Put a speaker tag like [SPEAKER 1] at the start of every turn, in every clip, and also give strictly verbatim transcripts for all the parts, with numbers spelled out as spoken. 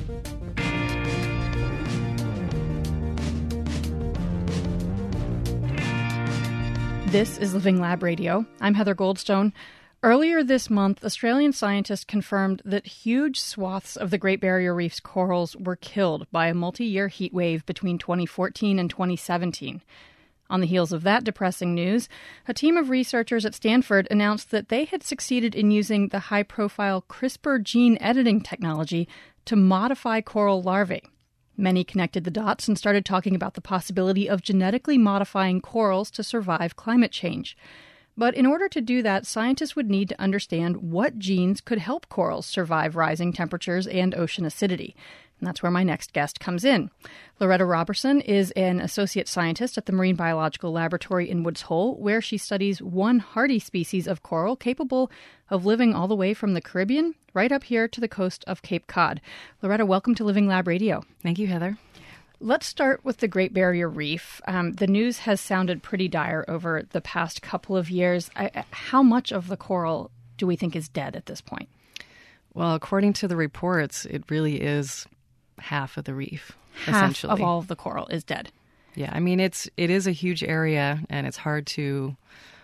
[SPEAKER 1] This is Living Lab Radio. I'm Heather Goldstone. Earlier this month, Australian scientists confirmed that huge swaths of the Great Barrier Reef's corals were killed by a multi-year heat wave between twenty fourteen and twenty seventeen. On the heels of that depressing news, a team of researchers at Stanford announced that they had succeeded in using the high-profile CRISPR gene editing technology to modify coral larvae. Many connected the dots and started talking about the possibility of genetically modifying corals to survive climate change. But in order to do that, scientists would need to understand what genes could help corals survive rising temperatures and ocean acidity. And that's where my next guest comes in. Loretta Roberson is an associate scientist at the Marine Biological Laboratory in Woods Hole, where she studies one hardy species of coral capable of living all the way from the Caribbean right up here to the coast of Cape Cod. Loretta, welcome to Living Lab Radio.
[SPEAKER 2] Thank you, Heather.
[SPEAKER 1] Let's start with the Great Barrier Reef. Um, the news has sounded pretty dire over the past couple of years. I, how much of the coral do we think is dead at this point?
[SPEAKER 2] Well, according to the reports, it really is half of the reef,
[SPEAKER 1] half
[SPEAKER 2] essentially.
[SPEAKER 1] Of all of the coral is dead.
[SPEAKER 2] Yeah, I mean, it's it is a huge area, and it's hard to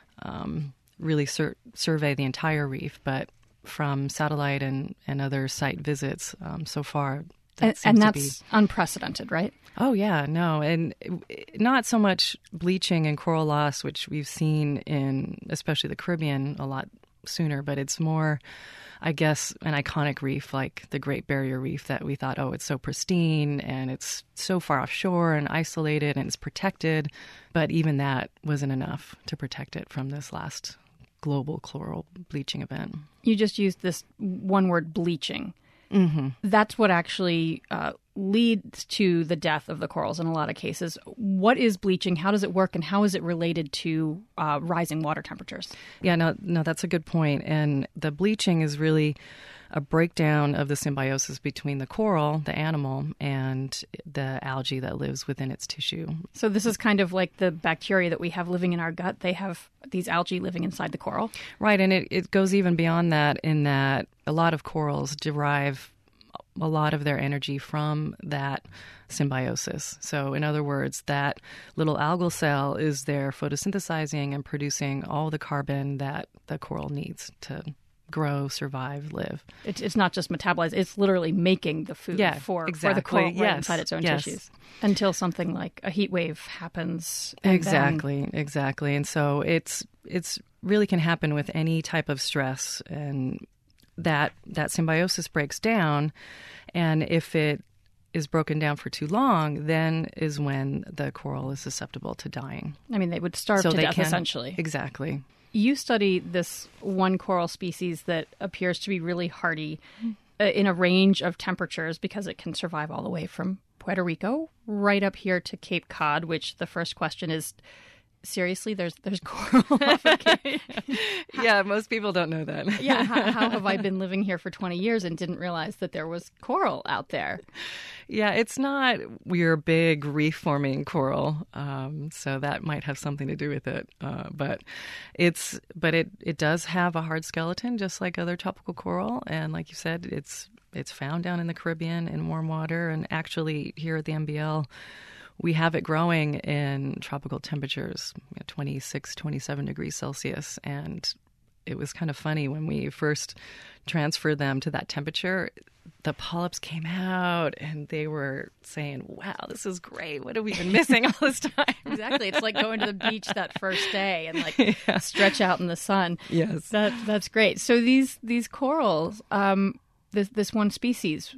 [SPEAKER 2] um, really sur- survey the entire reef, but from satellite and, and other site visits um, so far, that
[SPEAKER 1] and,
[SPEAKER 2] seems
[SPEAKER 1] and
[SPEAKER 2] to
[SPEAKER 1] that's
[SPEAKER 2] be...
[SPEAKER 1] unprecedented, right?
[SPEAKER 2] Oh, yeah, no, and not so much bleaching and coral loss, which we've seen in especially the Caribbean a lot sooner, but it's more, I guess, an iconic reef like the Great Barrier Reef that we thought, oh, it's so pristine and it's so far offshore and isolated and it's protected. But even that wasn't enough to protect it from this last global coral bleaching event.
[SPEAKER 1] You just used this one word, bleaching.
[SPEAKER 2] Mm-hmm.
[SPEAKER 1] That's what actually uh, leads to the death of the corals in a lot of cases. What is bleaching? How does it work? And how is it related to uh, rising water temperatures?
[SPEAKER 2] Yeah, no, no, that's a good point. And the bleaching is really a breakdown of the symbiosis between the coral, the animal, and the algae that lives within its tissue.
[SPEAKER 1] So this is kind of like the bacteria that we have living in our gut. They have these algae living inside the coral.
[SPEAKER 2] Right, and it, it goes even beyond that in that a lot of corals derive a lot of their energy from that symbiosis. So in other words, that little algal cell is there photosynthesizing and producing all the carbon that the coral needs to grow, survive, live.
[SPEAKER 1] It's, it's not just metabolized, it's literally making the food
[SPEAKER 2] yeah,
[SPEAKER 1] for,
[SPEAKER 2] exactly.
[SPEAKER 1] for the coral right
[SPEAKER 2] yes.
[SPEAKER 1] inside its own
[SPEAKER 2] yes.
[SPEAKER 1] tissues. Until something like a heat wave happens. And
[SPEAKER 2] exactly,
[SPEAKER 1] then...
[SPEAKER 2] exactly. And so it's it's really can happen with any type of stress, and that that symbiosis breaks down, and if it is broken down for too long, then is when the coral is susceptible to dying.
[SPEAKER 1] I mean, they would starve
[SPEAKER 2] so
[SPEAKER 1] to
[SPEAKER 2] they
[SPEAKER 1] death,
[SPEAKER 2] can,
[SPEAKER 1] essentially.
[SPEAKER 2] Exactly.
[SPEAKER 1] You study this one coral species that appears to be really hardy uh, in a range of temperatures because it can survive all the way from Puerto Rico right up here to Cape Cod, which the first question is, seriously, there's there's coral off of Cape.
[SPEAKER 2] Yeah, most people don't know that.
[SPEAKER 1] yeah, how, how have I been living here for twenty years and didn't realize that there was coral out there?
[SPEAKER 2] Yeah, it's not we're big reef-forming coral, um, so that might have something to do with it. Uh, but it's but it, it does have a hard skeleton, just like other tropical coral. And like you said, it's it's found down in the Caribbean in warm water, and actually here at the M B L, we have it growing in tropical temperatures, you know, twenty-six, twenty-seven degrees Celsius. And it was kind of funny when we first transferred them to that temperature, the polyps came out and they were saying, wow, this is great. What have we been missing all this time?
[SPEAKER 1] Exactly. It's like going to the beach that first day and like
[SPEAKER 2] yeah.
[SPEAKER 1] stretch out in the sun.
[SPEAKER 2] Yes.
[SPEAKER 1] That That's great. So these, these corals, um, this, this one species,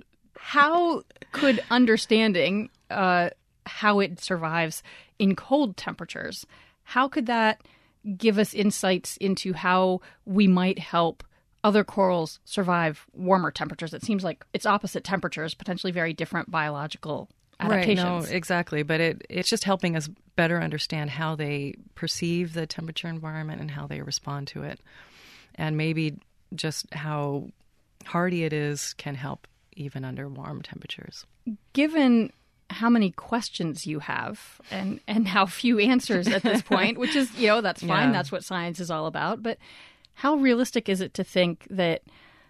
[SPEAKER 1] how could understanding uh, how it survives in cold temperatures, how could that give us insights into how we might help other corals survive warmer temperatures? It seems like it's opposite temperatures, potentially very different biological adaptations.
[SPEAKER 2] Right, no, exactly. But it, it's just helping us better understand how they perceive the temperature environment and how they respond to it. And maybe just how hardy it is can help even under warm temperatures. Given
[SPEAKER 1] how many questions you have and, and how few answers at this point, which is, you know, that's fine.
[SPEAKER 2] Yeah.
[SPEAKER 1] That's what science is all about. But how realistic is it to think that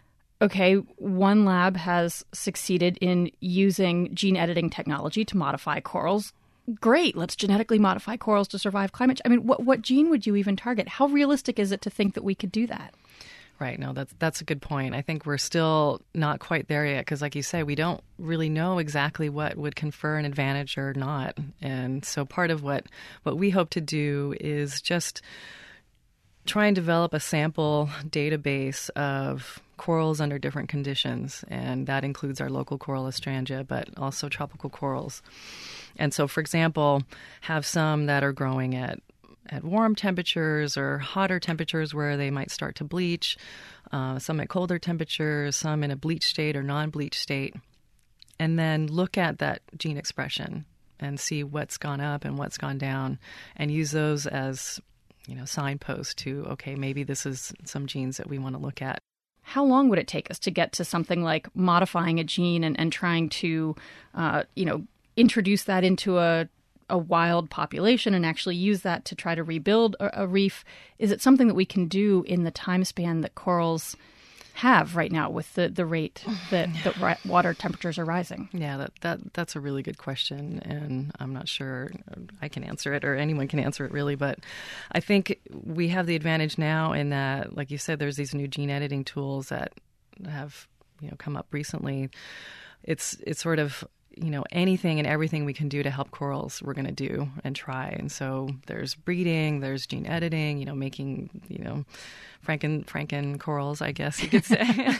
[SPEAKER 1] okay, one lab has succeeded in using gene editing technology to modify corals. Great, let's genetically modify corals to survive climate change. I mean, what, what gene would you even target? How realistic is it to think that we could do that?
[SPEAKER 2] Right. No, that's that's a good point. I think we're still not quite there yet because, like you say, we don't really know exactly what would confer an advantage or not. And so part of what, what we hope to do is just try and develop a sample database of corals under different conditions. And that includes our local coral Estrangia, but also tropical corals. And so, for example, have some that are growing at at warm temperatures or hotter temperatures where they might start to bleach, uh, some at colder temperatures, some in a bleach state or non-bleach state, and then look at that gene expression and see what's gone up and what's gone down and use those as, you know, signposts to, okay, maybe this is some genes that we want to look at.
[SPEAKER 1] How long would it take us to get to something like modifying a gene and, and trying to, uh, you know, introduce that into a a wild population and actually use that to try to rebuild a, a reef? Is it something that we can do in the time span that corals have right now with the, the rate that, that ri- water temperatures are rising?
[SPEAKER 2] Yeah, that, that that's a really good question, and I'm not sure I can answer it or anyone can answer it really, but I think we have the advantage now in that, like you said, there's these new gene editing tools that have, you know, come up recently. It's it's sort of, you know, anything and everything we can do to help corals, we're going to do and try. And so there's breeding, there's gene editing, you know, making, you know, Franken, Franken corals, I guess you could say.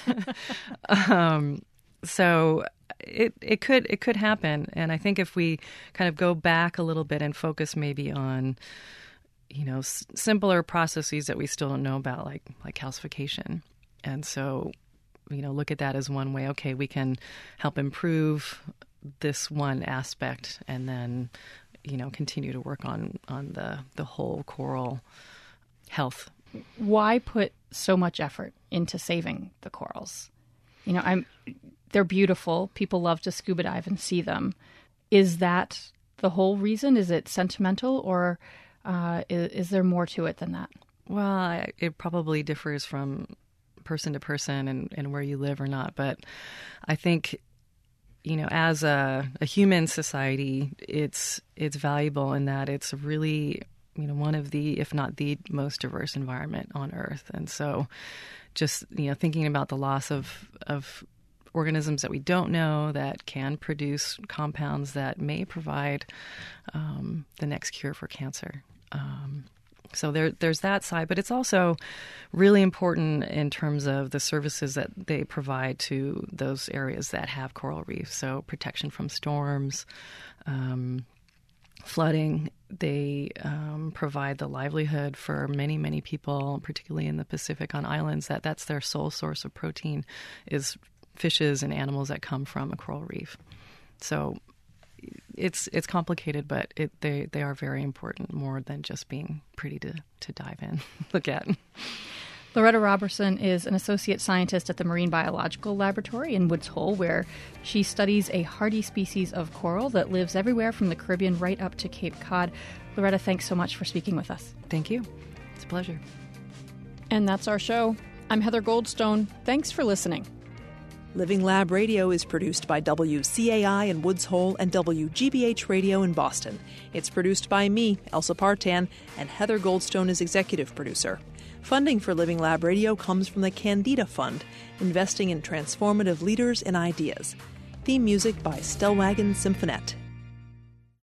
[SPEAKER 2] um, so it it could it could happen. And I think if we kind of go back a little bit and focus maybe on, you know, s- simpler processes that we still don't know about, like like calcification. And so, you know, look at that as one way. Okay, we can help improve this one aspect, and then, you know, continue to work on on the the whole coral health.
[SPEAKER 1] Why put so much effort into saving the corals? You know, I'm they're beautiful. People love to scuba dive and see them. Is that the whole reason? Is it sentimental, or uh, is, is there more to it than that?
[SPEAKER 2] Well, it probably differs from person to person and, and where you live or not. But I think, you know, as a, a human society, it's it's valuable in that it's really, you know, one of the, if not the most diverse environment on Earth. And so just, you know, thinking about the loss of, of organisms that we don't know that can produce compounds that may provide um, the next cure for cancer. Um, so there, there's that side, but it's also really important in terms of the services that they provide to those areas that have coral reefs. So protection from storms, um, flooding. They um, provide the livelihood for many, many people, particularly in the Pacific on islands, that that's their sole source of protein is fishes and animals that come from a coral reef. So it's it's complicated, but it, they, they are very important, more than just being pretty to, to dive in, look at.
[SPEAKER 1] Loretta Robertson is an associate scientist at the Marine Biological Laboratory in Woods Hole, where she studies a hardy species of coral that lives everywhere from the Caribbean right up to Cape Cod. Loretta, thanks so much for speaking with us.
[SPEAKER 2] Thank you. It's a pleasure.
[SPEAKER 1] And that's our show. I'm Heather Goldstone. Thanks for listening.
[SPEAKER 3] Living Lab Radio is produced by W C A I in Woods Hole and W G B H Radio in Boston. It's produced by me, Elsa Partan, and Heather Goldstone is executive producer. Funding for Living Lab Radio comes from the Candida Fund, investing in transformative leaders and ideas. Theme music by Stellwagen Symphonette.